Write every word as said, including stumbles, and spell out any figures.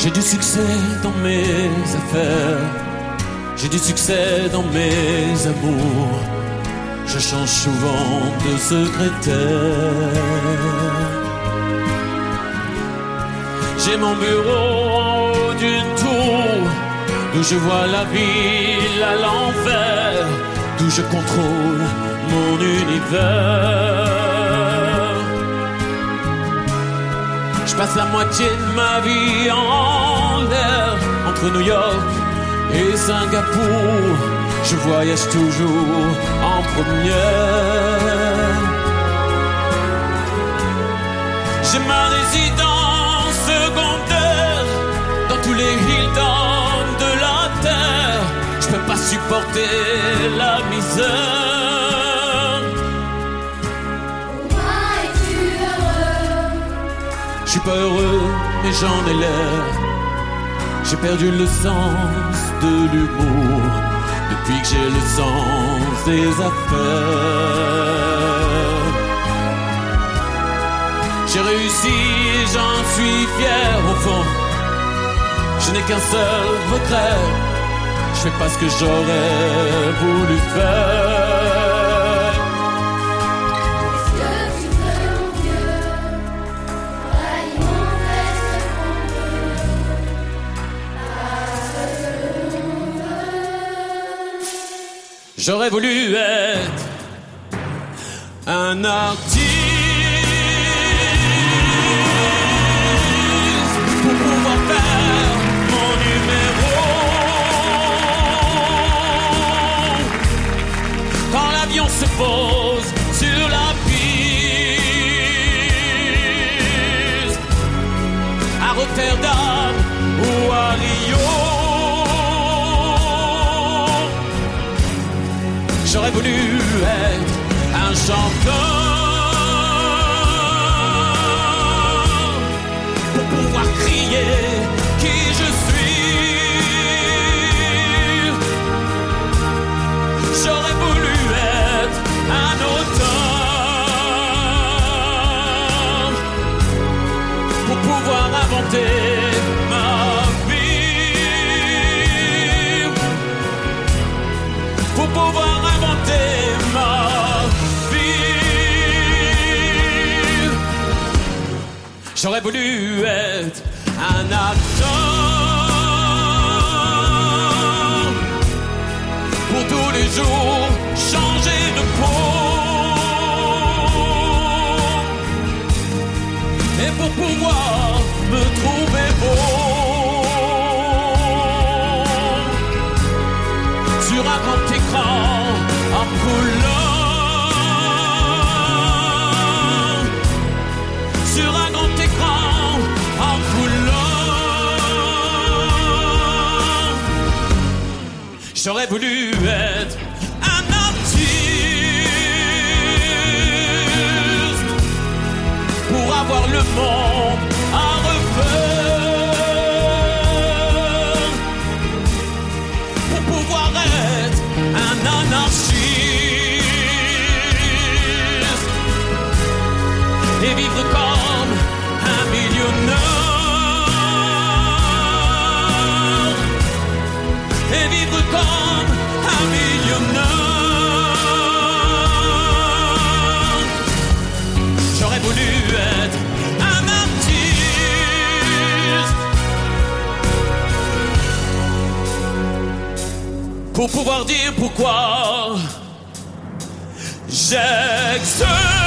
J'ai du succès dans mes affaires, j'ai du succès dans mes amours. Je change souvent de secrétaire. J'ai mon bureau en haut d'une tour, d'où je vois la ville à l'envers, d'où je contrôle mon univers. Je passe la moitié de ma vie en l'air, entre New York et Singapour. Je voyage toujours en première. J'ai ma résidence secondaire dans tous les Hilton de la terre. Je peux pas supporter la misère. Pourquoi es-tu heureux? Je suis pas heureux, mais j'en ai l'air. J'ai perdu le sens de l'humour depuis que j'ai le sens des affaires. J'ai réussi et j'en suis fier au fond. Je n'ai qu'un seul regret, je fais pas ce que j'aurais voulu faire. Est-ce que tu veux, mon Dieu, réellement faire ce qu'on veut, pas ce que l'on veut? J'aurais voulu être un artiste pour pouvoir faire mon numéro. Quand l'avion se pose sur la piste, à Rotterdam ou à Rio, j'aurais voulu être un chanteur pour pouvoir crier qui je suis. J'aurais voulu être un auteur pour pouvoir inventer ma vie, pour pouvoir inventer ma vie. J'aurais voulu être un acteur pour tous les jours changer de peau et pour pouvoir me trouver beau sur un grand écran en couleur, sur un grand écran en couleur. J'aurais voulu être un artiste pour avoir le monde à refaire, pour pouvoir être un anarchiste et vivre comme un millionnaire, et vivre comme un millionnaire. J'aurais voulu être un artiste pour pouvoir dire pourquoi j'existe.